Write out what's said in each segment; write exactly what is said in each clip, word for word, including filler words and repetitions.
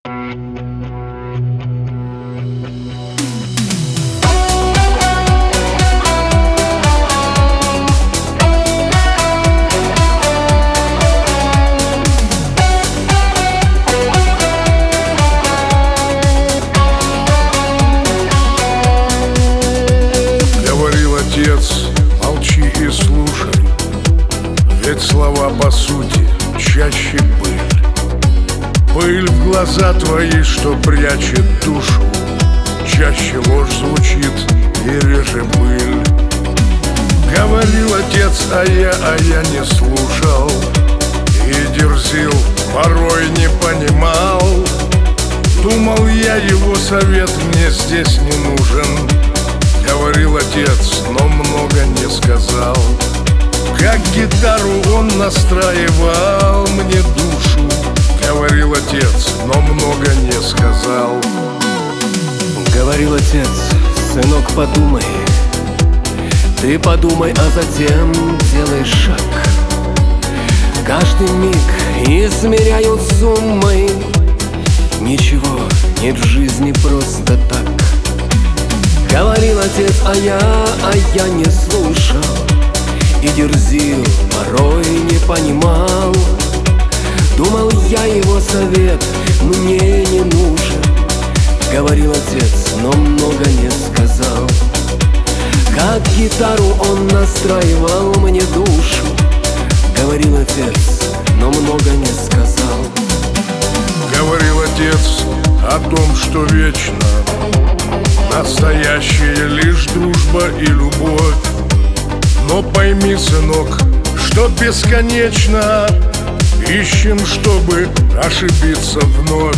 Отец, молчи и слушай, ведь слова по сути чаще пыль. Пыль в глаза твои, что прячет душу, чаще ложь звучит и реже пыль. Говорил отец, а я, а я не слушал, и дерзил, порой не понимал. Думал я, его совет мне здесь не нужен. Говорил отец, но много не сказал. Как гитару он настраивал мне душу. Говорил отец, но много не сказал. Говорил отец, сынок, подумай. Ты подумай, а затем делай шаг. Каждый миг измеряют суммой. Ничего нет в жизни просто так. Говорил отец, а я, а я не слушал и дерзил, порой не понимал. Думал я, его совет мне не нужен. Говорил отец, но много не сказал. Как гитару он настраивал мне душу. Говорил отец, но много не сказал. Говорил отец о том, что вечно настоящая лишь дружба и любовь. Но пойми, сынок, что бесконечно ищем, чтобы ошибиться вновь.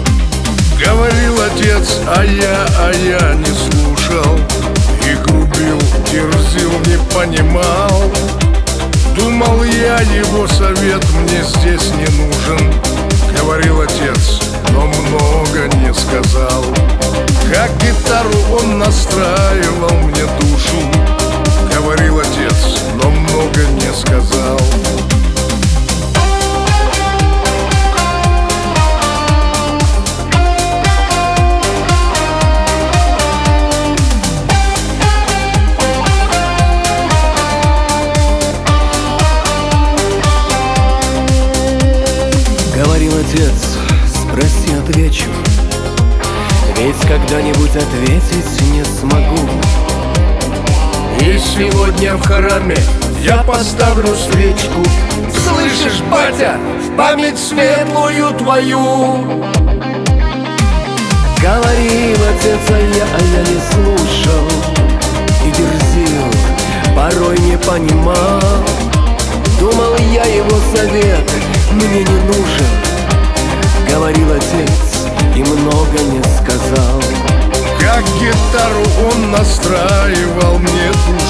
Говорил отец, а я, а я не слушал и грубил, дерзил, не понимал. Думал я, его совет мне здесь не нужен. Говорил отец, но много не сказал. Как гитару он настраивал мне душу. Говорил отец, но много не сказал. Говорил отец, спроси, отвечу, ведь когда-нибудь ответить не смогу. И сегодня в храме я поставлю свечку. Слышишь, батя, в память светлую твою. Говорил отец, а я, а я не слушал и дерзил, порой не понимал. Думал я, его совет мне не нужен. Говорил отец и много не сказал. Как гитару он настраивал мне душу.